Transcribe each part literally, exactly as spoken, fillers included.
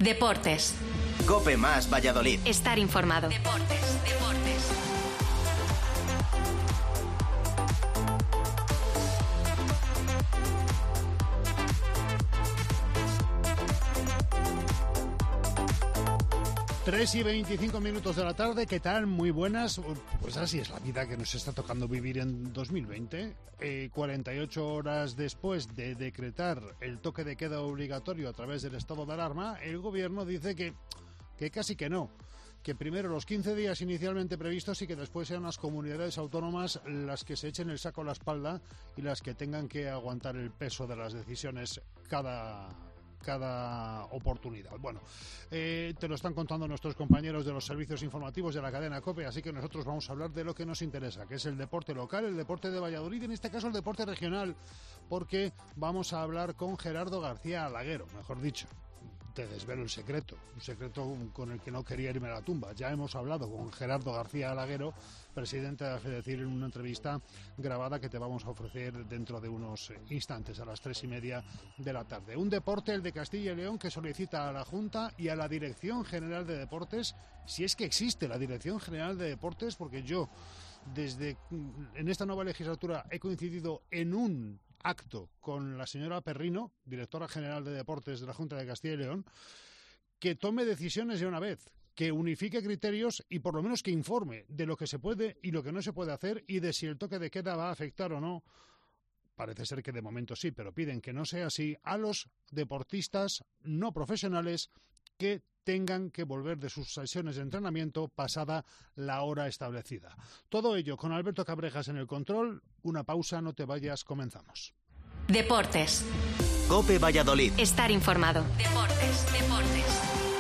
Deportes. COPE más Valladolid. Estar informado. Deportes, deportes. tres y veinticinco minutos de la tarde, ¿qué tal? Muy buenas. Pues así es la vida que nos está tocando vivir en dos mil veinte. Eh, cuarenta y ocho horas después de decretar el toque de queda obligatorio a través del estado de alarma, el gobierno dice que, que casi que no. Que primero los quince días inicialmente previstos y que después sean las comunidades autónomas las que se echen el saco a la espalda y las que tengan que aguantar el peso de las decisiones cada... cada oportunidad. Bueno, eh, te lo están contando nuestros compañeros de los servicios informativos de la cadena COPE, así que nosotros vamos a hablar de lo que nos interesa, que es el deporte local, el deporte de Valladolid, en este caso el deporte regional, porque vamos a hablar con Gerardo García Alaguero, mejor dicho. Te desvelo el secreto, un secreto con el que no quería irme a la tumba. Ya hemos hablado con Gerardo García Alaguero, presidente de FEDECIR, en una entrevista grabada que te vamos a ofrecer dentro de unos instantes, a las tres y media de la tarde. Un deporte, el de Castilla y León, que solicita a la Junta y a la Dirección General de Deportes, si es que existe la Dirección General de Deportes, porque yo, desde en esta nueva legislatura, he coincidido en un acto con la señora Perrino, directora general de Deportes de la Junta de Castilla y León, que tome decisiones de una vez, que unifique criterios y por lo menos que informe de lo que se puede y lo que no se puede hacer y de si el toque de queda va a afectar o no. Parece ser que de momento sí, pero piden que no sea así a los deportistas no profesionales que tengan que volver de sus sesiones de entrenamiento pasada la hora establecida. Todo ello con Alberto Cabrejas en el control. Una pausa, no te vayas, comenzamos. Deportes. COPE Valladolid. Estar informado. Deportes, deportes.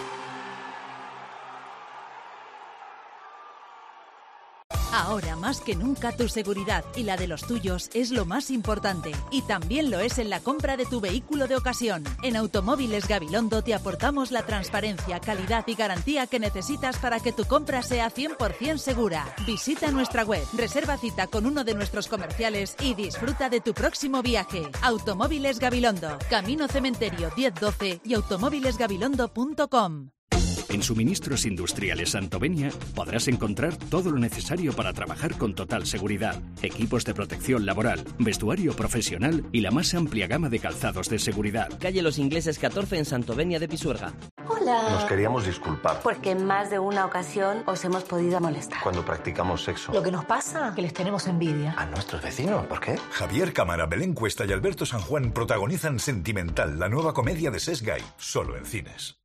Ahora más que nunca tu seguridad y la de los tuyos es lo más importante. Y también lo es en la compra de tu vehículo de ocasión. En Automóviles Gabilondo te aportamos la transparencia, calidad y garantía que necesitas para que tu compra sea cien por ciento segura. Visita nuestra web, reserva cita con uno de nuestros comerciales y disfruta de tu próximo viaje. Automóviles Gabilondo, Camino Cementerio diez doce y automóviles gabilondo punto com. En Suministros Industriales Santovenia podrás encontrar todo lo necesario para trabajar con total seguridad. Equipos de protección laboral, vestuario profesional y la más amplia gama de calzados de seguridad. Calle Los Ingleses catorce en Santovenia de Pisuerga. Hola. Nos queríamos disculpar. Porque en más de una ocasión os hemos podido molestar. Cuando practicamos sexo. Lo que nos pasa, que les tenemos envidia. A nuestros vecinos, ¿por qué? Javier Cámara, Belén Cuesta y Alberto San Juan protagonizan Sentimental, la nueva comedia de Sesgay, solo en cines.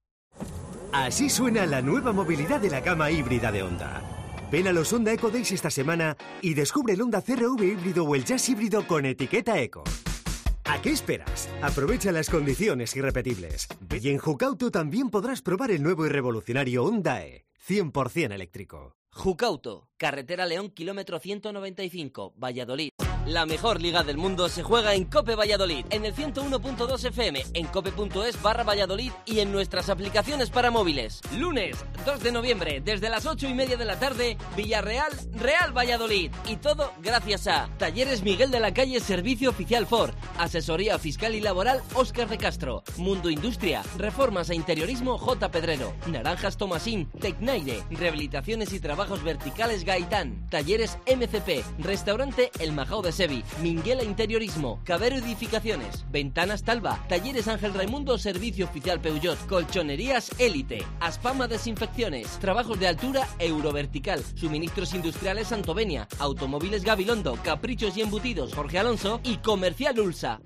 Así suena la nueva movilidad de la gama híbrida de Honda. Ven a los Honda Eco Days esta semana y descubre el Honda C R V híbrido o el Jazz híbrido con etiqueta Eco. ¿A qué esperas? Aprovecha las condiciones irrepetibles. Y en Jucauto también podrás probar el nuevo y revolucionario Honda E, cien por ciento eléctrico. Jucauto, carretera León, kilómetro ciento noventa y cinco, Valladolid. La mejor liga del mundo se juega en COPE Valladolid, en el ciento uno punto dos F M, en cope.es barra Valladolid y en nuestras aplicaciones para móviles. Lunes, dos de noviembre, desde las ocho y media de la tarde, Villarreal, Real Valladolid. Y todo gracias a Talleres Miguel de la Calle, Servicio Oficial Ford, Asesoría Fiscal y Laboral Óscar de Castro, Mundo Industria, Reformas e Interiorismo J. Pedrero, Naranjas Tomasín, Tecnaire, Rehabilitaciones y Trabajos Verticales Gaitán, Talleres M C P, Restaurante El Majao de Sevi, Minguela Interiorismo, Cabero Edificaciones, Ventanas Talva, Talleres Ángel Raimundo, Servicio Oficial Peugeot, Colchonerías Élite, Aspama Desinfecciones, Trabajos de Altura Eurovertical, Suministros Industriales Santovenia, Automóviles Gabilondo, Caprichos y Embutidos Jorge Alonso y Comercial Ulsa.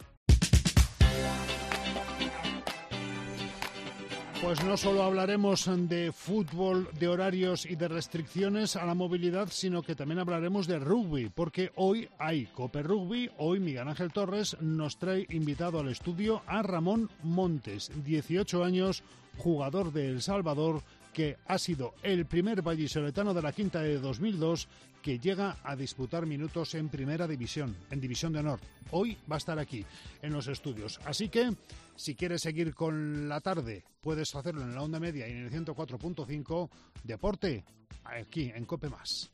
Pues no solo hablaremos de fútbol, de horarios y de restricciones a la movilidad, sino que también hablaremos de rugby, porque hoy hay COPE Rugby. Hoy Miguel Ángel Torres nos trae invitado al estudio a Ramón Montes, dieciocho años, jugador de El Salvador, que ha sido el primer vallisoletano de la quinta de dos mil dos que llega a disputar minutos en Primera División, en División de Honor. Hoy va a estar aquí, en los estudios. Así que, si quieres seguir con la tarde, puedes hacerlo en la onda media y en el ciento cuatro punto cinco. Deporte, aquí en COPE Más.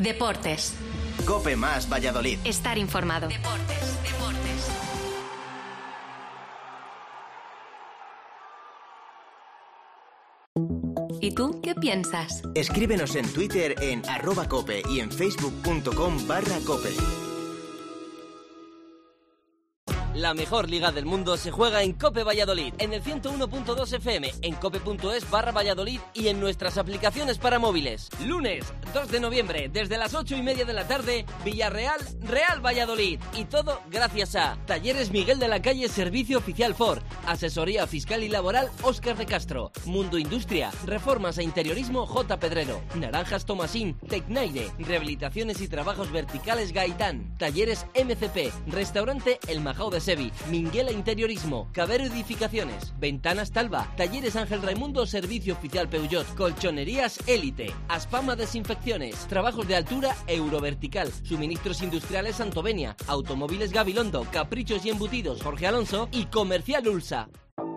Deportes. COPE más Valladolid. Estar informado. Deportes, deportes. ¿Y tú qué piensas? Escríbenos en Twitter en arroba cope y en facebook.com barra cope. La mejor liga del mundo se juega en COPE Valladolid, en el ciento uno punto dos F M, en cope.es barra Valladolid y en nuestras aplicaciones para móviles. Lunes, dos de noviembre, desde las ocho y media de la tarde, Villarreal, Real Valladolid. Y todo gracias a Talleres Miguel de la Calle, Servicio Oficial Ford, Asesoría Fiscal y Laboral Óscar de Castro, Mundo Industria, Reformas e Interiorismo J. Pedrero, Naranjas Tomasín, Tecnaire, Rehabilitaciones y Trabajos Verticales Gaitán, Talleres M C P, Restaurante El Majao de Sevi, Minguela Interiorismo, Cabero Edificaciones, Ventanas Talva, Talleres Ángel Raimundo, Servicio Oficial Peugeot, Colchonerías Élite, Aspama Desinfecciones, Trabajos de Altura Eurovertical, Suministros Industriales Santovenia, Automóviles Gabilondo, Caprichos y Embutidos Jorge Alonso y Comercial Ulsa.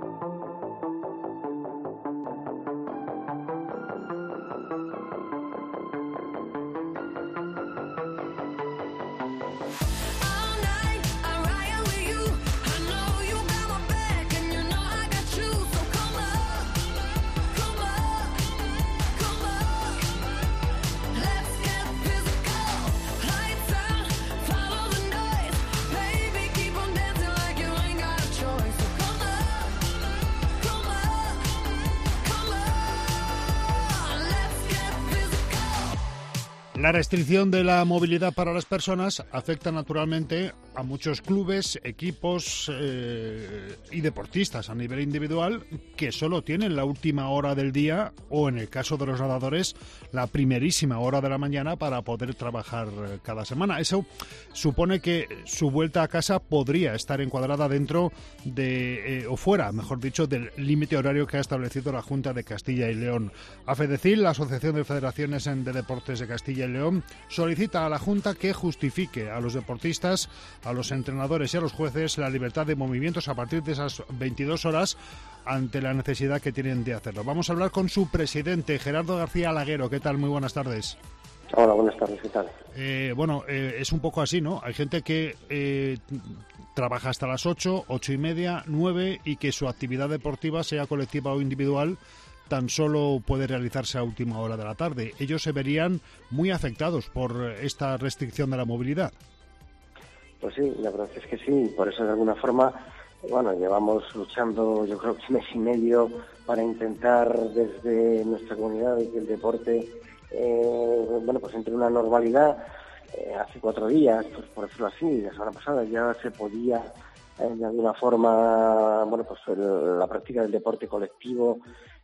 La restricción de la movilidad para las personas afecta naturalmente a muchos clubes, equipos eh, y deportistas a nivel individual que solo tienen la última hora del día o, en el caso de los nadadores, la primerísima hora de la mañana para poder trabajar cada semana. Eso supone que su vuelta a casa podría estar encuadrada dentro de, eh, o fuera, mejor dicho, del límite horario que ha establecido la Junta de Castilla y León. A FEDECIL, la Asociación de Federaciones de Deportes de Castilla y León, solicita a la Junta que justifique a los deportistas, a los entrenadores y a los jueces la libertad de movimientos a partir de esas veintidós horas ante la necesidad que tienen de hacerlo. Vamos a hablar con su presidente, Gerardo García Laguero. ¿Qué tal? Muy buenas tardes. Hola, buenas tardes. ¿Qué tal? Eh, bueno, eh, es un poco así, ¿no? Hay gente que eh, trabaja hasta las ocho, ocho y media, nueve y que su actividad deportiva, sea colectiva o individual, tan solo puede realizarse a última hora de la tarde. Ellos se verían muy afectados por esta restricción de la movilidad. Pues sí, la verdad es que sí. Por eso, de alguna forma, bueno, llevamos luchando, yo creo que un mes y medio para intentar desde nuestra comunidad que el deporte, eh, bueno, pues entre una normalidad. Eh, hace cuatro días, pues por decirlo así, la semana pasada ya se podía eh, de alguna forma, bueno, pues el, la práctica del deporte colectivo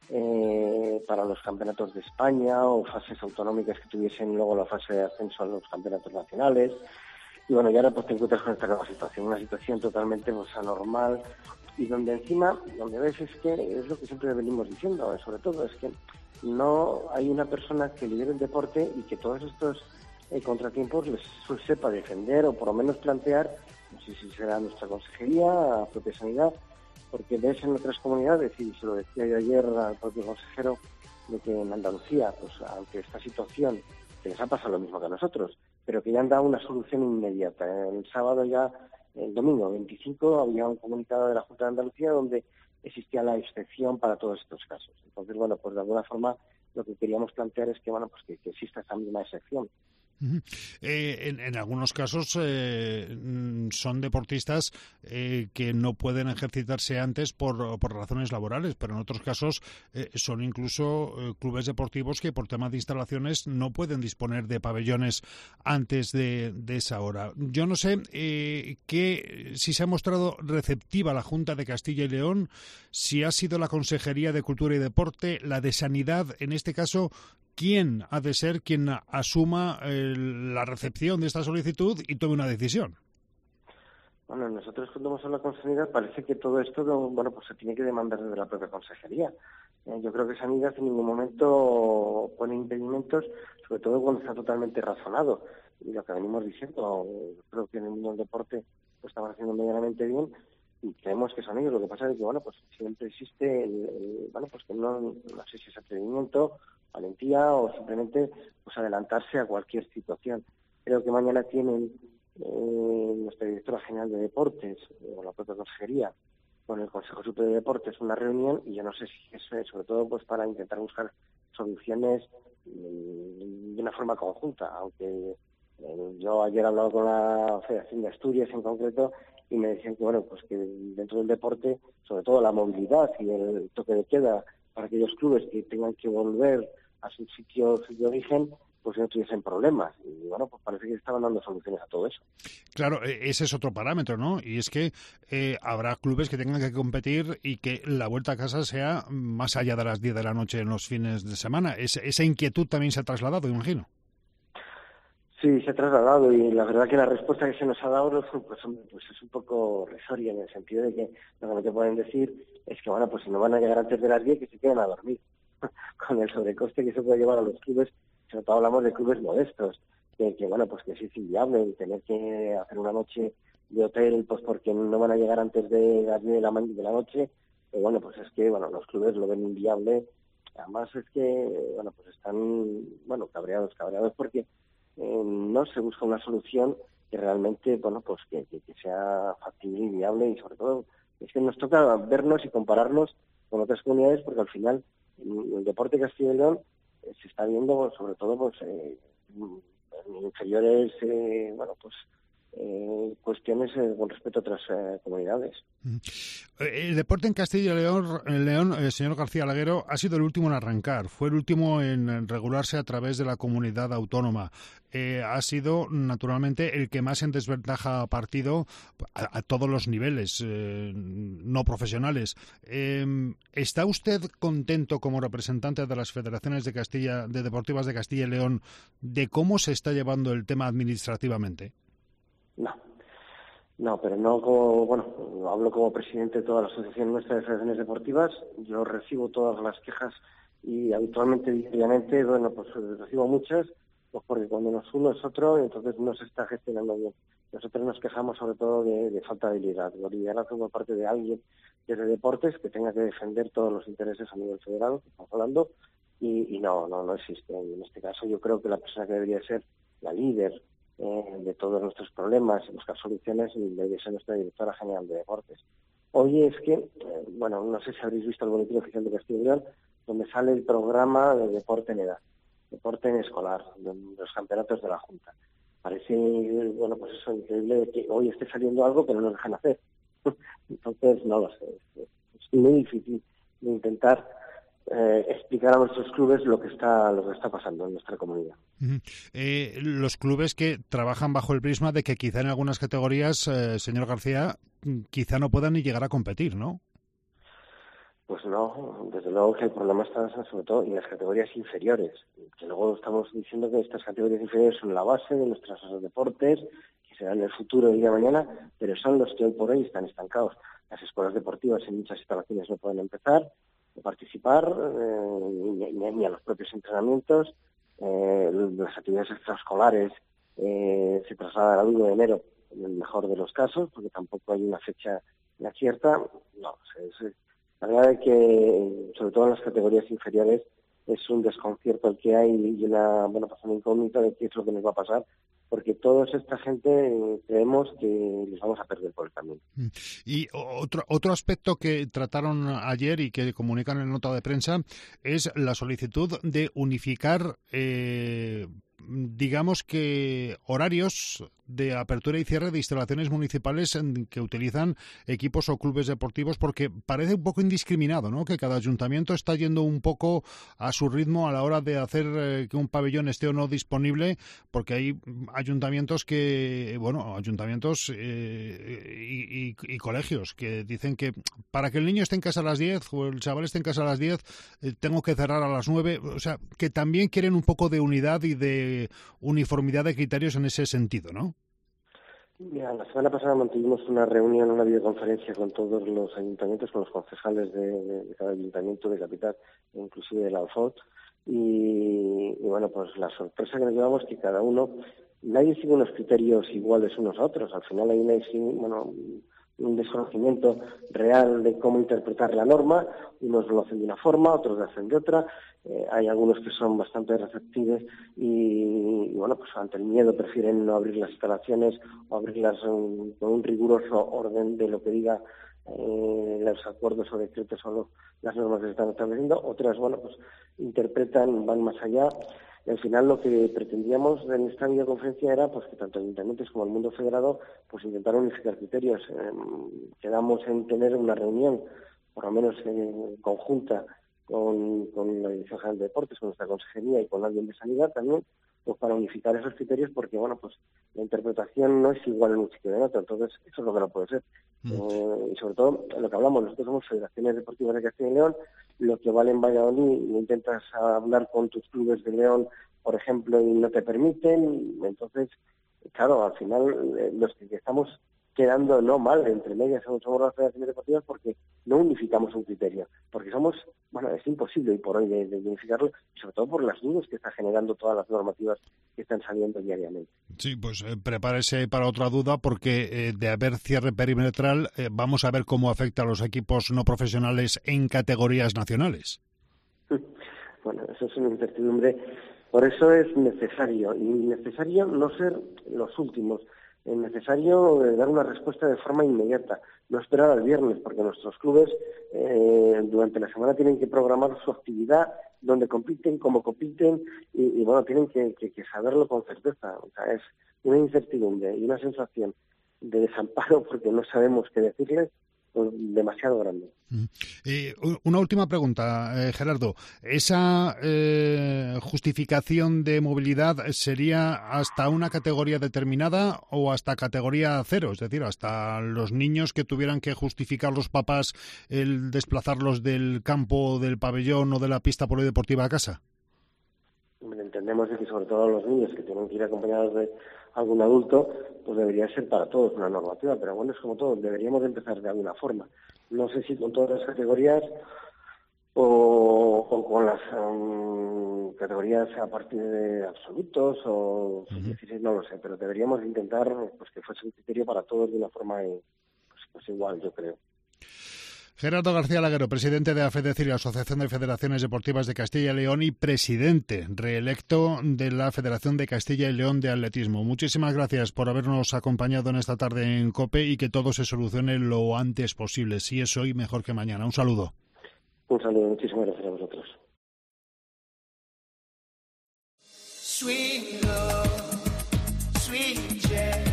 Eh, para los campeonatos de España o fases autonómicas que tuviesen luego la fase de ascenso a los campeonatos nacionales. Y bueno, y ahora pues te encuentras con esta nueva situación, una situación totalmente pues anormal, y donde encima, donde ves es que es lo que siempre venimos diciendo, sobre todo, es que no hay una persona que lidere el deporte y que todos estos eh, contratiempos les sepa defender o por lo menos plantear, no sé si será nuestra consejería, la propia sanidad, porque ves en otras comunidades, y se lo decía yo ayer al propio consejero, de que en Andalucía, pues ante esta situación, que les ha pasado lo mismo que a nosotros, pero que ya han dado una solución inmediata. El sábado ya, el domingo veinticinco, había un comunicado de la Junta de Andalucía donde existía la excepción para todos estos casos. Entonces, bueno, pues de alguna forma lo que queríamos plantear es que, bueno, pues que, que exista esta misma excepción. Uh-huh. Eh, en, en algunos casos eh, son deportistas eh, que no pueden ejercitarse antes por, por razones laborales, pero en otros casos eh, son incluso eh, clubes deportivos que por temas de instalaciones no pueden disponer de pabellones antes de, de esa hora. Yo no sé eh, que, si se ha mostrado receptiva la Junta de Castilla y León, si ha sido la Consejería de Cultura y Deporte, la de Sanidad, en este caso, ¿quién ha de ser quien asuma eh, la recepción de esta solicitud y tome una decisión? Bueno, nosotros cuando hemos hablado con Sanidad parece que todo esto, bueno, pues se tiene que demandar desde la propia consejería. Eh, yo creo que Sanidad en ningún momento pone impedimentos, sobre todo cuando está totalmente razonado. Y lo que venimos diciendo, creo que en el mundo del deporte lo estamos haciendo medianamente bien, y creemos que son ellos. Lo que pasa es que, bueno, pues siempre existe, el, el, bueno, pues que no, no sé si es atrevimiento, valentía o simplemente pues adelantarse a cualquier situación. Creo que mañana tienen eh, nuestra directora general de deportes, o la propia consejería, con el Consejo Superior de Deportes una reunión, y yo no sé si eso es sobre todo pues para intentar buscar soluciones de una forma conjunta, aunque eh, yo ayer he hablado con la Federación de Asturias en concreto y me decían que bueno, pues que dentro del deporte, sobre todo la movilidad y el toque de queda para aquellos clubes que tengan que volver a su sitio de origen, pues no tuviesen problemas. Y bueno, pues parece que estaban dando soluciones a todo eso. Claro, ese es otro parámetro, ¿no? Y es que eh, habrá clubes que tengan que competir y que la vuelta a casa sea más allá de las diez de la noche en los fines de semana. Es, esa inquietud también se ha trasladado, imagino. Sí, se ha trasladado, y la verdad que la respuesta que se nos ha dado pues, pues es un poco risoria, en el sentido de que lo que te pueden decir es que, bueno, pues si no van a llegar antes de las diez, que se queden a dormir, con el sobrecoste que se puede llevar a los clubes. Sobre todo hablamos de clubes modestos, que, que bueno, pues que sí es inviable tener que hacer una noche de hotel, pues porque no van a llegar antes de las diez de la, de la noche. Y bueno, pues es que, bueno, los clubes lo ven inviable. Además es que, bueno, pues están, bueno, cabreados, cabreados porque eh, no se busca una solución que realmente, bueno, pues que, que, que sea factible y viable, y sobre todo es que nos toca vernos y compararnos con otras comunidades, porque al final el deporte Castilla y León se está viendo sobre todo pues eh, en inferiores eh, bueno pues eh, cuestiones eh, con respecto a otras eh, comunidades. El deporte en Castilla y León, León eh, señor García Laguero, ha sido el último en arrancar, fue el último en regularse a través de la comunidad autónoma. Eh, ha sido, naturalmente, el que más en desventaja ha partido a, a todos los niveles, eh, no profesionales. Eh, ¿Está usted contento como representante de las federaciones de Castilla, de deportivas de Castilla y León, de cómo se está llevando el tema administrativamente? No. No, pero no como, bueno, hablo como presidente de toda la asociación nuestra de federaciones deportivas. Yo recibo todas las quejas y habitualmente, diariamente, bueno, pues recibo muchas, pues porque cuando nos uno es otro, entonces no se está gestionando bien. Nosotros nos quejamos sobre todo de, de falta de liderazgo, liderazgo por parte de alguien desde deportes que tenga que defender todos los intereses a nivel federal, que estamos hablando, y, y no, no, no existe. Y en este caso yo creo que la persona que debería ser la líder Eh, de todos nuestros problemas y buscar soluciones y debe ser nuestra directora general de deportes. Hoy es que, eh, bueno, no sé si habréis visto el boletín oficial de Castilla y León, donde sale el programa de deporte en edad, deporte en escolar, de, de los campeonatos de la Junta. Parece, bueno, pues eso, increíble que hoy esté saliendo algo que no nos dejan hacer. Entonces, no lo sé, es, es muy difícil de intentar Eh, explicar a nuestros clubes lo que está lo que está pasando en nuestra comunidad. Uh-huh. Eh, los clubes que trabajan bajo el prisma de que quizá en algunas categorías, eh, señor García, quizá no puedan ni llegar a competir, ¿no? Pues no, desde luego que el problema está sobre todo en las categorías inferiores, que luego estamos diciendo que estas categorías inferiores son la base de nuestros deportes, que serán en el futuro el día de mañana, pero son los que hoy por hoy están estancados. Las escuelas deportivas en muchas instalaciones no pueden empezar de participar, eh, ni, ni a los propios entrenamientos, eh, las actividades extraescolares eh, se trasladan al uno de enero en el mejor de los casos, porque tampoco hay una fecha cierta. No, es, es, la verdad es que, sobre todo en las categorías inferiores, es un desconcierto el que hay y una, bueno, pues una incógnita de qué es lo que nos va a pasar, porque toda esta gente eh, creemos que les vamos a perder por el camino. Y otro otro aspecto que trataron ayer y que comunican en nota de prensa es la solicitud de unificar, eh, digamos que horarios de apertura y cierre de instalaciones municipales en que utilizan equipos o clubes deportivos, porque parece un poco indiscriminado, ¿no? Que cada ayuntamiento está yendo un poco a su ritmo a la hora de hacer eh, que un pabellón esté o no disponible, porque hay ayuntamientos que, bueno, ayuntamientos eh, y, y, y colegios que dicen que para que el niño esté en casa a las diez o el chaval esté en casa a las diez, eh, tengo que cerrar a las nueve, o sea, que también quieren un poco de unidad y de uniformidad de criterios en ese sentido, ¿no? Mira, la semana pasada mantuvimos una reunión, una videoconferencia con todos los ayuntamientos, con los concejales de, de, de cada ayuntamiento de capital, inclusive de la Alfot, y, y bueno, pues la sorpresa que nos llevamos es que cada uno, nadie sigue unos criterios iguales unos a otros. Al final hay una, bueno, un desconocimiento real de cómo interpretar la norma. Unos lo hacen de una forma, otros lo hacen de otra. Eh, hay algunos que son bastante receptivos y, y, bueno, pues ante el miedo prefieren no abrir las instalaciones o abrirlas con un riguroso orden de lo que diga eh, los acuerdos o decretos o lo, las normas que se están estableciendo. Otras, bueno, pues interpretan, van más allá. Y al final lo que pretendíamos en esta videoconferencia era pues que tanto ayuntamientos como el mundo federado pues intentaron unificar criterios. Eh, quedamos en tener una reunión, por lo menos eh, conjunta, con, con la Dirección General de Deportes, con nuestra consejería y con alguien de Sanidad también, pues para unificar esos criterios, porque bueno, pues la interpretación no es igual en un sitio y en otro, entonces eso es lo que no puede ser. Mm. Eh, y sobre todo, lo que hablamos, nosotros somos Federaciones Deportivas de Castilla y León, lo que vale en Valladolid, intentas hablar con tus clubes de León, por ejemplo, y no te permiten, entonces, claro, al final eh, los que estamos quedando no mal, entre medias somos, somos las federaciones deportivas porque no unificamos un criterio, porque somos, bueno, es imposible hoy por hoy de, de unificarlo, y sobre todo por las dudas que está generando todas las normativas que están saliendo diariamente. Sí, pues eh, prepárese para otra duda, porque eh, de haber cierre perimetral, eh, vamos a ver cómo afecta a los equipos no profesionales en categorías nacionales. Bueno, eso es una incertidumbre, por eso es necesario, y necesario no ser los últimos. Es necesario dar una respuesta de forma inmediata, no esperar al viernes, porque nuestros clubes eh, durante la semana tienen que programar su actividad, donde compiten, cómo compiten, y, y bueno, tienen que, que, que saberlo con certeza. O sea, es una incertidumbre y una sensación de desamparo porque no sabemos qué decirles, pues, demasiado grande. Eh, una última pregunta, eh, Gerardo. ¿Esa eh, justificación de movilidad sería hasta una categoría determinada o hasta categoría cero? Es decir, hasta los niños que tuvieran que justificar los papás el desplazarlos del campo, del pabellón o de la pista polideportiva a casa. Entendemos que sobre todo los niños que tienen que ir acompañados de algún adulto, pues debería ser para todos una normativa, pero bueno, es como todo, deberíamos de empezar de alguna forma. No sé si con todas las categorías o, o con las um, categorías a partir de absolutos o uh-huh. no lo sé, pero deberíamos intentar pues que fuese un criterio para todos de una forma pues, pues igual, yo creo. Gerardo García Laguero, presidente de AFEDECIR, la Asociación de Federaciones Deportivas de Castilla y León, y presidente reelecto de la Federación de Castilla y León de Atletismo. Muchísimas gracias por habernos acompañado en esta tarde en COPE y que todo se solucione lo antes posible. Si es hoy, mejor que mañana. Un saludo. Un saludo, muchísimas gracias a vosotros. Sweet love, sweet cherry.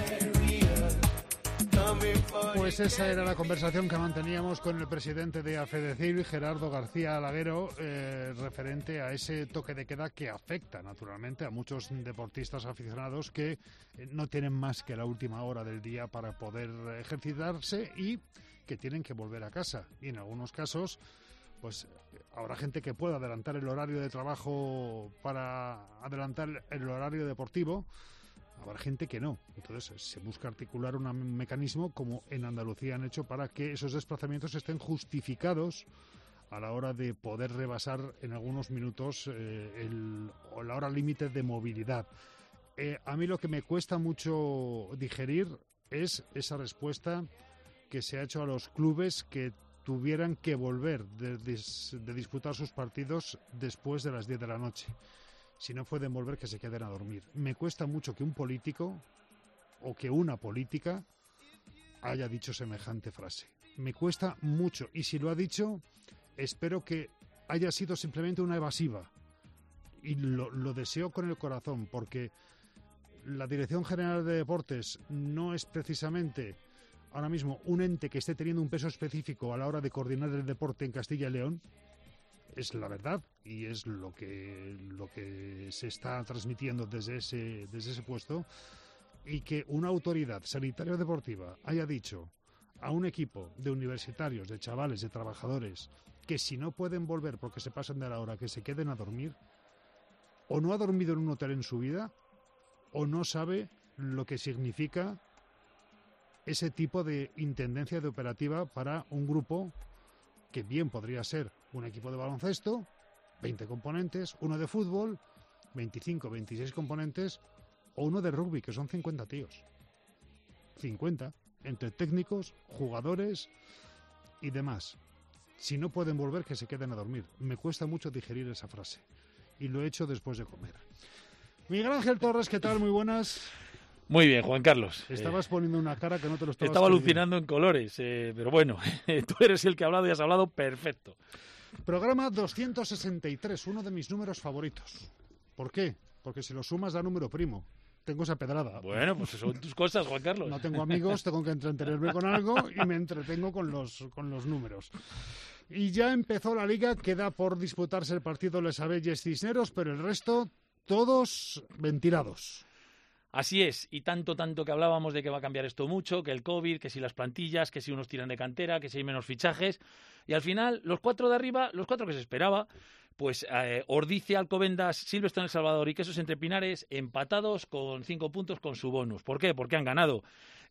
Pues esa era la conversación que manteníamos con el presidente de AFEDECIR, Gerardo García Laguero, eh, referente a ese toque de queda que afecta naturalmente a muchos deportistas aficionados que eh, no tienen más que la última hora del día para poder ejercitarse y que tienen que volver a casa. Y en algunos casos, pues habrá gente que pueda adelantar el horario de trabajo para adelantar el horario deportivo. Habrá gente que no. Entonces se busca articular un mecanismo como en Andalucía han hecho para que esos desplazamientos estén justificados a la hora de poder rebasar en algunos minutos eh, el, o la hora límite de movilidad. Eh, a mí lo que me cuesta mucho digerir es esa respuesta que se ha hecho a los clubes que tuvieran que volver de, de, de disputar sus partidos después de las diez de la noche. Si no pueden volver, que se queden a dormir. Me cuesta mucho que un político o que una política haya dicho semejante frase. Me cuesta mucho. Y si lo ha dicho, espero que haya sido simplemente una evasiva. Y lo, lo deseo con el corazón, porque la Dirección General de Deportes no es precisamente ahora mismo un ente que esté teniendo un peso específico a la hora de coordinar el deporte en Castilla y León. Es la verdad y es lo que lo que se está transmitiendo desde ese desde ese puesto, y que una autoridad sanitaria deportiva haya dicho a un equipo de universitarios, de chavales, de trabajadores, que si no pueden volver porque se pasan de la hora, que se queden a dormir, o no ha dormido en un hotel en su vida, o no sabe lo que significa ese tipo de intendencia de operativa para un grupo que bien podría ser un equipo de baloncesto, veinte componentes, uno de fútbol, veinticinco, veintiséis componentes, o uno de rugby, que son cincuenta tíos. cincuenta. entre técnicos, jugadores y demás. Si no pueden volver, que se queden a dormir. Me cuesta mucho digerir esa frase. Y lo he hecho después de comer. Miguel Ángel Torres, ¿qué tal? Muy buenas. Muy bien, Juan Carlos. Estabas eh, poniendo una cara que no te lo estabas Estaba creyendo. alucinando en colores, eh, pero bueno, tú eres el que ha hablado y has hablado perfecto. Programa doscientos sesenta y tres, uno de mis números favoritos. ¿Por qué? Porque si lo sumas da número primo. Tengo esa pedrada. Bueno, pues son tus cosas, Juan Carlos. No tengo amigos, tengo que entretenerme con algo y me entretengo con los, con los números. Y ya empezó la Liga, queda por disputarse el partido Les Abelles Cisneros, pero el resto, todos ventilados. Así es, y tanto, tanto que hablábamos de que va a cambiar esto mucho, que el COVID, que si las plantillas, que si unos tiran de cantera, que si hay menos fichajes, y al final, los cuatro de arriba, los cuatro que se esperaba, pues eh, Ordicia, Alcobendas, Silverstone, El Salvador y Quesos Entre Pinares empatados con cinco puntos con su bonus. ¿Por qué? Porque han ganado.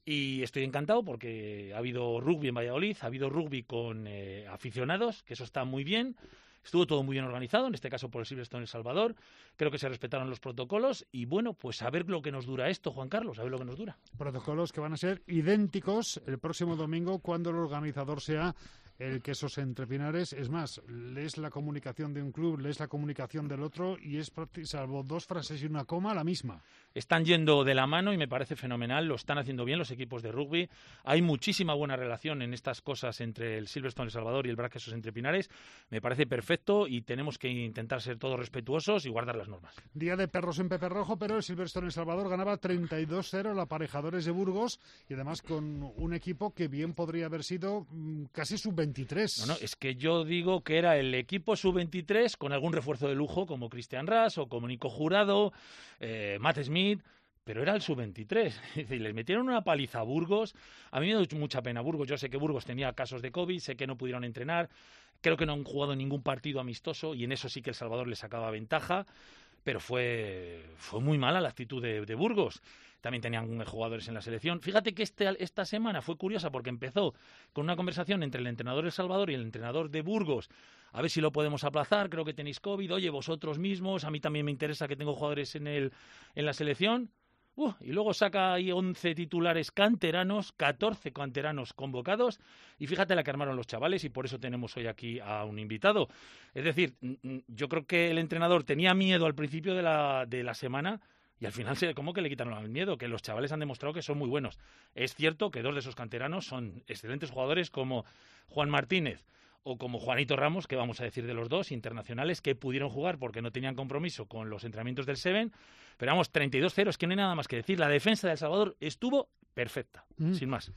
Y estoy encantado porque ha habido rugby en Valladolid, ha habido rugby con eh, aficionados, que eso está muy bien. Estuvo todo muy bien organizado, en este caso por el Silverstone El Salvador. Creo que se respetaron los protocolos y bueno, pues a ver lo que nos dura esto, Juan Carlos, a ver lo que nos dura. Protocolos que van a ser idénticos el próximo domingo cuando el organizador sea el Quesos Entre Pinares. Es más, lees la comunicación de un club, lees la comunicación del otro y es, salvo dos frases y una coma, la misma. Están yendo de la mano y me parece fenomenal, lo están haciendo bien los equipos de rugby. Hay muchísima buena relación en estas cosas entre el Silverstone El Salvador y el Brac Quesos Entre Pinares. Me parece perfecto y tenemos que intentar ser todos respetuosos y guardar las normas. Día de perros en Pepe Rojo, pero el Silverstone El Salvador ganaba treinta y dos cero al Aparejadores de Burgos y además con un equipo que bien podría haber sido mmm, casi sub veintitrés. No, no, es que yo digo que era el equipo sub veintitrés con algún refuerzo de lujo como Cristian Ras o como Nico Jurado, eh, Matt Smith, pero era el sub veintitrés. Y les metieron una paliza a Burgos. A mí me da mucha pena Burgos. Yo sé que Burgos tenía casos de COVID, sé que no pudieron entrenar, creo que no han jugado ningún partido amistoso y en eso sí que El Salvador les sacaba ventaja, pero fue, fue muy mala la actitud de, de Burgos. También tenían jugadores en la selección. Fíjate que este, esta semana fue curiosa porque empezó con una conversación entre el entrenador de El Salvador y el entrenador de Burgos. A ver si lo podemos aplazar, creo que tenéis COVID, oye, vosotros mismos, a mí también me interesa que tengo jugadores en, el, en la selección. Uh, y luego saca ahí once titulares canteranos, catorce canteranos convocados, y fíjate la que armaron los chavales, y por eso tenemos hoy aquí a un invitado. Es decir, yo creo que el entrenador tenía miedo al principio de la, de la semana, y al final, ¿cómo que le quitaron el miedo? Que los chavales han demostrado que son muy buenos. Es cierto que dos de esos canteranos son excelentes jugadores como Juan Martínez o como Juanito Ramos, que vamos a decir de los dos, internacionales, que pudieron jugar porque no tenían compromiso con los entrenamientos del Seven. Pero vamos, treinta y dos cero, es que no hay nada más que decir. La defensa de El Salvador estuvo perfecta, mm. sin más.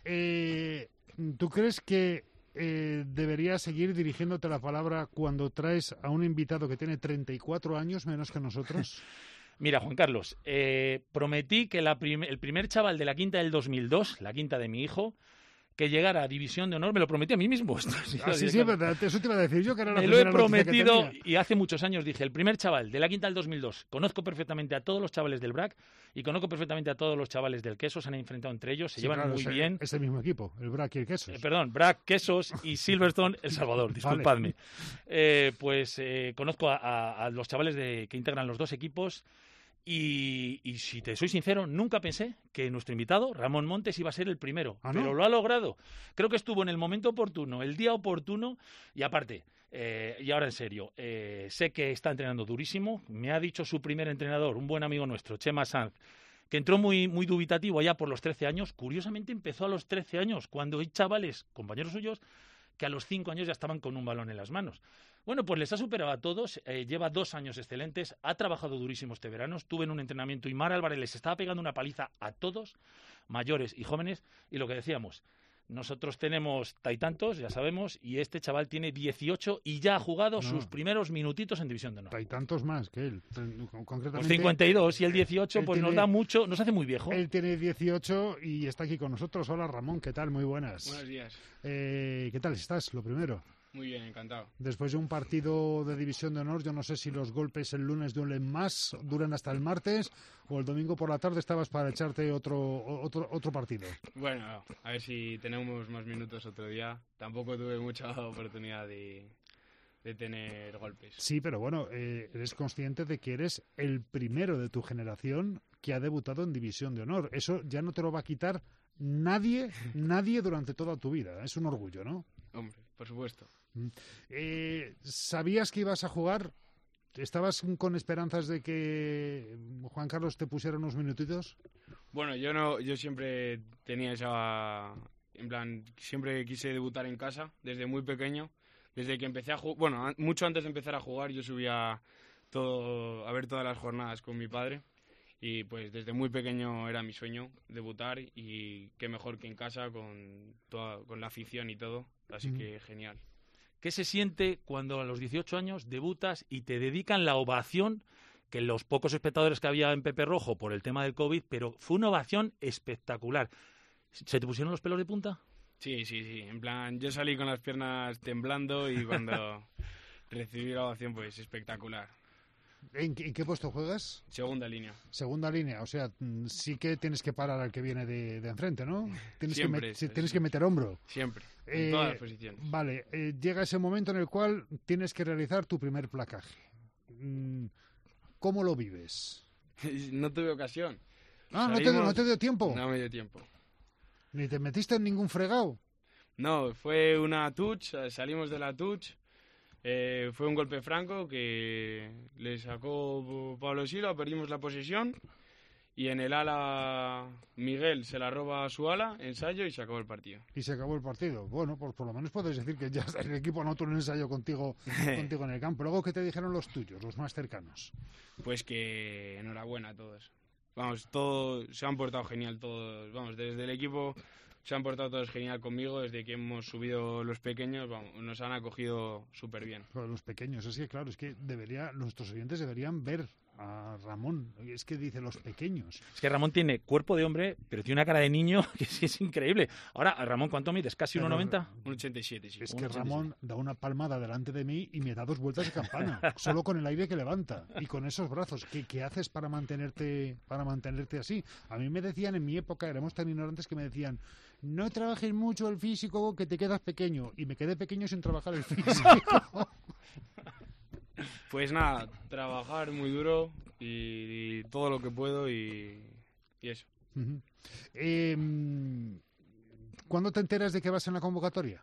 Eh, ¿Tú crees que eh, deberías seguir dirigiéndote la palabra cuando traes a un invitado que tiene treinta y cuatro años menos que nosotros? Mira, Juan Carlos, eh, prometí que la prim- el primer chaval de la quinta del dos mil dos, la quinta de mi hijo, que llegara a División de Honor, me lo prometí a mí mismo. Ah, sí, sí, verdad. Eso te iba a decir yo, que era la me lo he prometido y hace muchos años dije, el primer chaval de la quinta del dos mil dos, conozco perfectamente a todos los chavales del Brac y conozco perfectamente a todos los chavales del Quesos, se han enfrentado entre ellos, se sí, llevan claro, muy ese, bien. Es el mismo equipo, el Brac y el Quesos. Eh, perdón, Brac, Quesos y Silverstone El Salvador, disculpadme. Vale. Eh, pues eh, conozco a, a, a los chavales de, que integran los dos equipos. Y, y si te soy sincero, nunca pensé que nuestro invitado, Ramón Montes, iba a ser el primero, ¿Ah, no? Pero lo ha logrado. Creo que estuvo en el momento oportuno, el día oportuno, y aparte, eh, y ahora en serio, eh, sé que está entrenando durísimo. Me ha dicho su primer entrenador, un buen amigo nuestro, Chema Sanz, que entró muy, muy dubitativo allá por los trece años. Curiosamente empezó a los trece años, cuando hay chavales, compañeros suyos, que a los cinco años ya estaban con un balón en las manos. Bueno, pues les ha superado a todos, eh, lleva dos años excelentes, ha trabajado durísimo este verano, estuve en un entrenamiento y Mar Álvarez les estaba pegando una paliza a todos, mayores y jóvenes, y lo que decíamos, nosotros tenemos taitantos, ya sabemos, y este chaval tiene dieciocho y ya ha jugado no. sus primeros minutitos en División de Honor. Taitantos más que él, concretamente. Pues cincuenta y dos y el dieciocho, pues tiene, nos da mucho, nos hace muy viejo. Él tiene dieciocho y está aquí con nosotros. Hola Ramón, ¿qué tal? Muy buenas. Buenos días. Eh, ¿Qué tal estás? Lo primero. Muy bien, encantado. Después de un partido de División de Honor, yo no sé si los golpes el lunes duelen más, duran hasta el martes, o el domingo por la tarde estabas para echarte otro otro otro partido. Bueno, a ver si tenemos más minutos otro día. Tampoco tuve mucha oportunidad de, de tener golpes. Sí, pero bueno, eh, eres consciente de que eres el primero de tu generación que ha debutado en División de Honor. Eso ya no te lo va a quitar nadie, nadie durante toda tu vida. Es un orgullo, ¿no? Hombre, por supuesto. Eh, ¿Sabías que ibas a jugar? ¿Estabas con esperanzas de que Juan Carlos te pusiera unos minutitos? Bueno, yo no, yo siempre tenía esa, en plan, siempre quise debutar en casa desde muy pequeño, desde que empecé a jugar, bueno, mucho antes de empezar a jugar yo subía todo, a ver todas las jornadas con mi padre y pues desde muy pequeño era mi sueño debutar y qué mejor que en casa con toda, con la afición y todo, así mm. que genial. ¿Qué se siente cuando a los dieciocho años debutas y te dedican la ovación, que los pocos espectadores que había en Pepe Rojo por el tema del COVID, pero fue una ovación espectacular? ¿Se te pusieron los pelos de punta? Sí, sí, sí. En plan, yo salí con las piernas temblando y cuando recibí la ovación, pues espectacular. ¿En qué, ¿En qué puesto juegas? Segunda línea. Segunda línea, o sea, sí que tienes que parar al que viene de, de enfrente, ¿no? Tienes, siempre, que, me, eso, tienes siempre. que meter hombro. Siempre, en eh, todas las posiciones. Vale, eh, llega ese momento en el cual tienes que realizar tu primer placaje. ¿Cómo lo vives? No tuve ocasión. Ah, Salimos... ¿no, te, ¿no te dio tiempo? No me dio tiempo. ¿Ni te metiste en ningún fregado? No, fue una touch, salimos de la touch. Eh, fue un golpe franco que le sacó Pablo Silva, perdimos la posesión y en el ala Miguel se la roba a su ala, ensayo y se acabó el partido. Y se acabó el partido. Bueno, pues por lo menos puedes decir que ya el equipo no tuvo un ensayo contigo, contigo en el campo. Luego, ¿qué te dijeron los tuyos, los más cercanos? Pues que enhorabuena a todos. Vamos, todos se han portado genial todos. Vamos, desde el equipo se han portado todos genial conmigo, desde que hemos subido los pequeños, vamos, nos han acogido súper bien. Los pequeños, es que claro, es que debería, nuestros oyentes deberían ver a Ramón, es que dice los pequeños. Es que Ramón tiene cuerpo de hombre, pero tiene una cara de niño que sí es increíble. Ahora, Ramón, ¿cuánto mides? ¿Casi uno noventa? un ochenta y siete, sí. Es que Ramón da una palmada delante de mí y me da dos vueltas de campana, solo con el aire que levanta y con esos brazos. ¿Qué, qué haces para mantenerte, para mantenerte así? A mí me decían en mi época, éramos tan ignorantes que me decían, no trabajes mucho el físico que te quedas pequeño, y me quedé pequeño sin trabajar el físico. Pues nada, trabajar muy duro y, y todo lo que puedo y, y eso. Uh-huh. eh, ¿Cuándo te enteras de que vas en la convocatoria?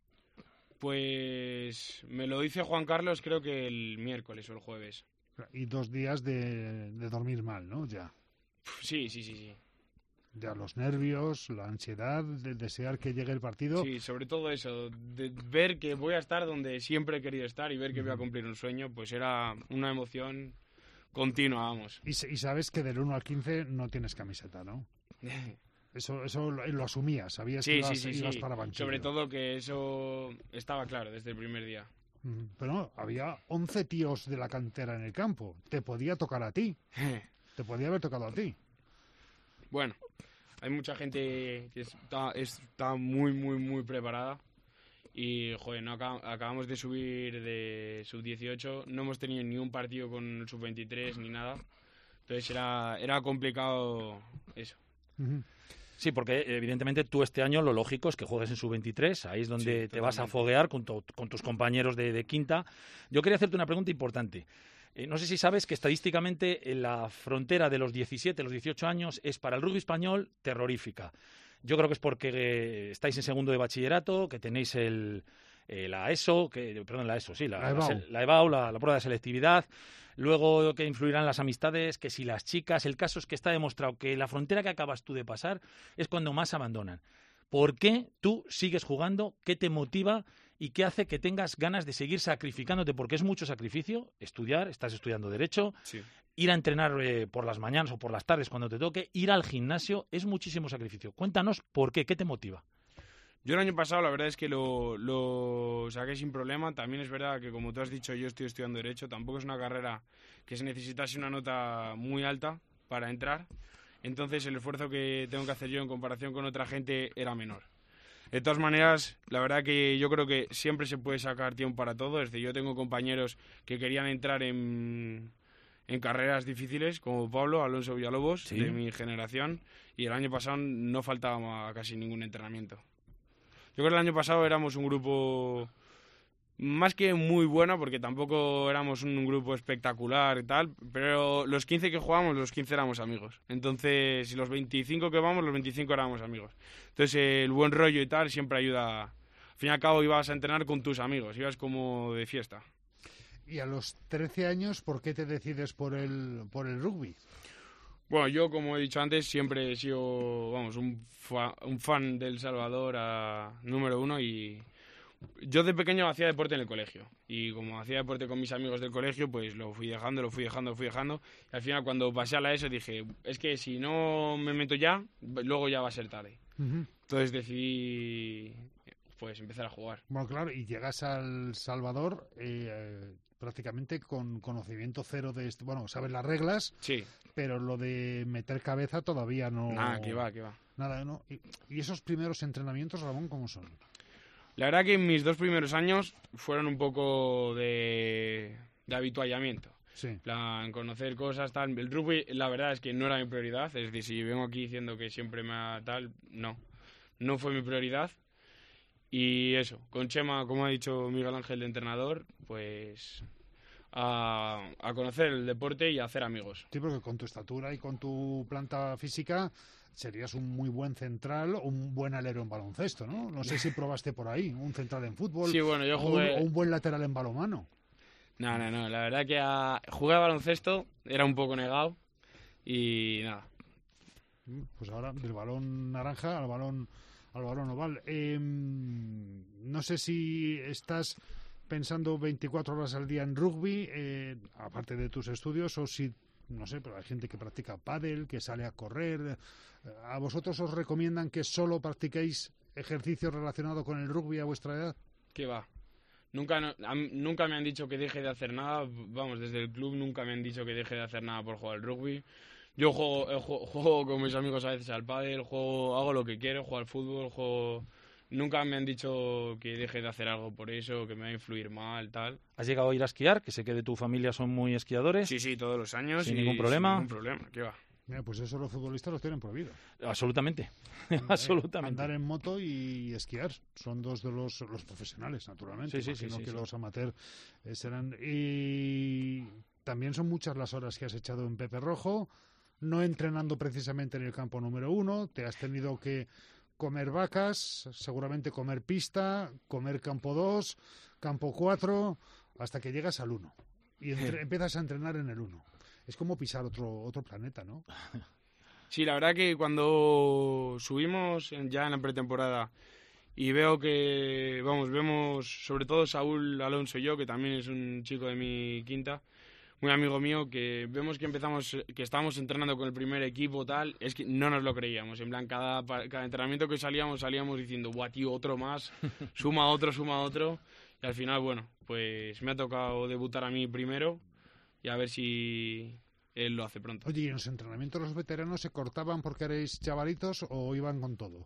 Pues me lo dice Juan Carlos, creo que el miércoles o el jueves. Y dos días de, de dormir mal, ¿no? Ya. Sí, sí, sí, sí. Ya los nervios, la ansiedad, de desear que llegue el partido. Sí, sobre todo eso, de ver que voy a estar donde siempre he querido estar y ver que voy a cumplir un sueño, pues era una emoción continua, vamos. Y, y sabes que del uno al quince no tienes camiseta, ¿no? Eso eso lo, lo asumías, sabías sí, que ibas, sí, sí, ibas sí. para banquillo. Sobre todo que eso estaba claro desde el primer día. Pero no, había once tíos de la cantera en el campo. Te podía tocar a ti. Te podía haber tocado a ti. Bueno, hay mucha gente que está, está muy, muy, muy preparada. Y, joder, no acab- acabamos de subir de sub dieciocho. No hemos tenido ni un partido con el sub veintitrés ni nada. Entonces era, era complicado eso. Uh-huh. Sí, porque evidentemente tú este año lo lógico es que juegues en sub veintitrés, ahí es donde sí, te vas a foguear con, tu, con tus compañeros de, de quinta. Yo quería hacerte una pregunta importante. Eh, no sé si sabes que estadísticamente en la frontera de los diecisiete, los dieciocho años es para el rugby español terrorífica. Yo creo que es porque eh, estáis en segundo de bachillerato, que tenéis el, eh, la ESO, que, perdón, la ESO, sí, la, la EBAU, la, la, EBAU la, la prueba de selectividad. Luego que influirán las amistades, que si las chicas. El caso es que está demostrado que la frontera que acabas tú de pasar es cuando más abandonan. ¿Por qué tú sigues jugando? ¿Qué te motiva? ¿Y qué hace que tengas ganas de seguir sacrificándote? Porque es mucho sacrificio estudiar, estás estudiando Derecho, sí. Ir a entrenar eh, por las mañanas o por las tardes cuando te toque, ir al gimnasio, es muchísimo sacrificio. Cuéntanos por qué, ¿qué te motiva? Yo el año pasado la verdad es que lo, lo saqué sin problema. También es verdad que, como tú has dicho, yo estoy estudiando Derecho. Tampoco es una carrera que se necesitase una nota muy alta para entrar. Entonces el esfuerzo que tengo que hacer yo en comparación con otra gente era menor. De todas maneras, la verdad que yo creo que siempre se puede sacar tiempo para todo. Es decir, yo tengo compañeros que querían entrar en, en carreras difíciles, como Pablo, Alonso Villalobos, ¿sí? De mi generación. Y el año pasado no faltaba casi ningún entrenamiento. Yo creo que el año pasado éramos un grupo Más que muy buena, porque tampoco éramos un grupo espectacular y tal, pero los quince que jugábamos, los quince éramos amigos. Entonces, si los veinticinco que vamos, los veinticinco éramos amigos. Entonces, el buen rollo y tal siempre ayuda. Al fin y al cabo, ibas a entrenar con tus amigos, ibas como de fiesta. Y a los trece años, ¿por qué te decides por el, por el rugby? Bueno, yo, como he dicho antes, siempre he sido, vamos, un, fa, un fan del Salvador a número uno y... Yo de pequeño hacía deporte en el colegio y como hacía deporte con mis amigos del colegio, pues lo fui dejando, lo fui dejando, lo fui dejando y al final cuando pasé a la ESO dije, es que si no me meto ya, luego ya va a ser tarde. Uh-huh. Entonces decidí pues empezar a jugar. Bueno, claro, y llegas al Salvador eh, prácticamente con conocimiento cero de esto. Bueno, sabes las reglas, sí, pero lo de meter cabeza todavía no... Nada, que va, que va. Nada, ¿no? ¿Y, y esos primeros entrenamientos, Ramón, cómo son? La verdad que mis dos primeros años fueron un poco de, de habituallamiento. Sí. En plan, conocer cosas, tal. El rugby, la verdad es que no era mi prioridad. Es decir, si vengo aquí diciendo que siempre me ha tal, no. No fue mi prioridad. Y eso, con Chema, como ha dicho Miguel Ángel de entrenador, pues a, a conocer el deporte y a hacer amigos. Sí, porque con tu estatura y con tu planta física... serías un muy buen central o un buen alero en baloncesto, ¿no? No sé si probaste por ahí, un central en fútbol sí, bueno, yo jugué... o, un, o un buen lateral en balonmano. No, no, no, la verdad que a... jugar a baloncesto era un poco negado y nada. Pues ahora del balón naranja al balón al balón oval. Eh, no sé si estás pensando veinticuatro horas al día en rugby, eh, aparte de tus estudios, o si... No sé, pero hay gente que practica pádel, que sale a correr. ¿A vosotros os recomiendan que solo practiquéis ejercicio relacionado con el rugby a vuestra edad? ¿Qué va? Nunca, no, a, nunca me han dicho que deje de hacer nada. Vamos, desde el club nunca me han dicho que deje de hacer nada por jugar al rugby. Yo juego, juego, juego con mis amigos a veces al pádel, juego, hago lo que quiero, juego al fútbol, juego... Nunca me han dicho que deje de hacer algo por eso, que me va a influir mal, tal. ¿Has llegado a ir a esquiar? Que sé que de tu familia son muy esquiadores. Sí, sí, todos los años. Sin y ningún problema. Sin ningún problema, ¿qué va? Mira, pues eso los futbolistas los tienen prohibido. Absolutamente, absolutamente. Andar en moto y esquiar son dos de los, los profesionales, naturalmente. Sí, sí, Imagino sí, sí, que sí. los amateurs eh, serán... Y también son muchas las horas que has echado en Pepe Rojo, no entrenando precisamente en el campo número uno, te has tenido que... comer vacas, seguramente comer pista, comer campo dos, campo cuatro, hasta que llegas al uno. Y entre, empiezas a entrenar en el uno. Es como pisar otro otro planeta, ¿no? Sí, la verdad que cuando subimos ya en la pretemporada y veo que, vamos, vemos sobre todo Saúl Alonso y yo, que también es un chico de mi quinta, muy amigo mío, que vemos que empezamos, que estábamos entrenando con el primer equipo, tal, es que no nos lo creíamos. En plan, cada, cada entrenamiento que salíamos, salíamos diciendo, guau, tío, otro más, suma otro, suma otro. Y al final, bueno, pues me ha tocado debutar a mí primero y a ver si él lo hace pronto. Oye, ¿y en los entrenamientos los veteranos se cortaban porque erais chavalitos o iban con todo?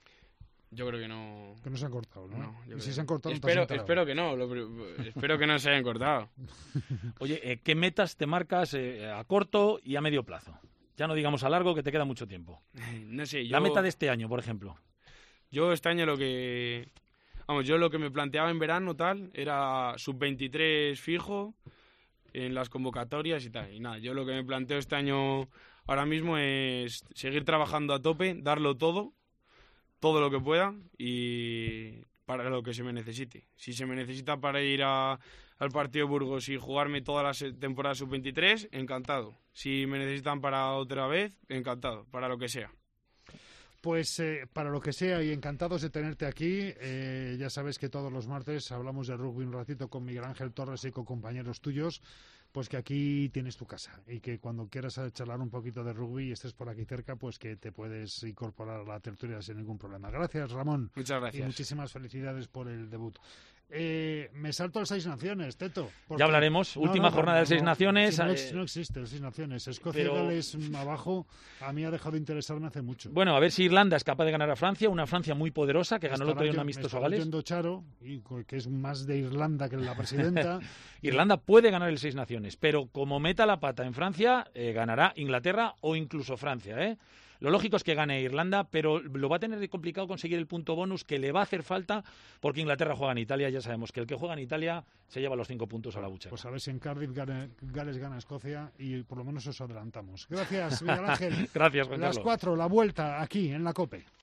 Yo creo que no... Que no se han cortado, ¿no? no y creo. si se han cortado, espero, espero que no, lo, espero que no se hayan cortado. Oye, eh, ¿qué metas te marcas eh, a corto y a medio plazo? Ya no digamos a largo, que te queda mucho tiempo. No sé, yo... La meta de este año, por ejemplo. Yo este año lo que... Vamos, yo lo que me planteaba en verano, tal, era sub veintitrés fijo en las convocatorias y tal. Y nada, yo lo que me planteo este año ahora mismo es seguir trabajando a tope, darlo todo, todo lo que pueda y para lo que se me necesite. Si se me necesita para ir a, al partido de Burgos y jugarme todas las temporadas sub veintitrés, encantado. Si me necesitan para otra vez, encantado, para lo que sea. Pues eh, para lo que sea y encantados de tenerte aquí. Eh, ya sabes que todos los martes hablamos de rugby un ratito con Miguel Ángel Torres y con compañeros tuyos. Pues que aquí tienes tu casa y que cuando quieras charlar un poquito de rugby y estés por aquí cerca, pues que te puedes incorporar a la tertulia sin ningún problema. Gracias, Ramón. Muchas gracias. Y muchísimas felicidades por el debut. Eh, me salto al Seis Naciones, Teto. Ya hablaremos. No, Última no, jornada no, del Seis no, Naciones. No, eh... no existe el Seis Naciones. Escocia pero... y Gales abajo. A mí ha dejado de interesarme hace mucho. Bueno, a ver si Irlanda es capaz de ganar a Francia. Una Francia muy poderosa que ganó el otro día un amistoso a Gales. Me está Charo, y que es más de Irlanda que la presidenta. Irlanda puede ganar el Seis Naciones, pero como meta la pata en Francia, eh, ganará Inglaterra o incluso Francia, ¿eh? Lo lógico es que gane Irlanda, pero lo va a tener de complicado conseguir el punto bonus que le va a hacer falta porque Inglaterra juega en Italia. Ya sabemos que el que juega en Italia se lleva los cinco puntos a la bucha. Pues a ver si en Cardiff gane, Gales gana a Escocia y por lo menos os adelantamos. Gracias, Miguel Ángel. Gracias, Juan Las Carlos. cuatro, la vuelta aquí en la COPE.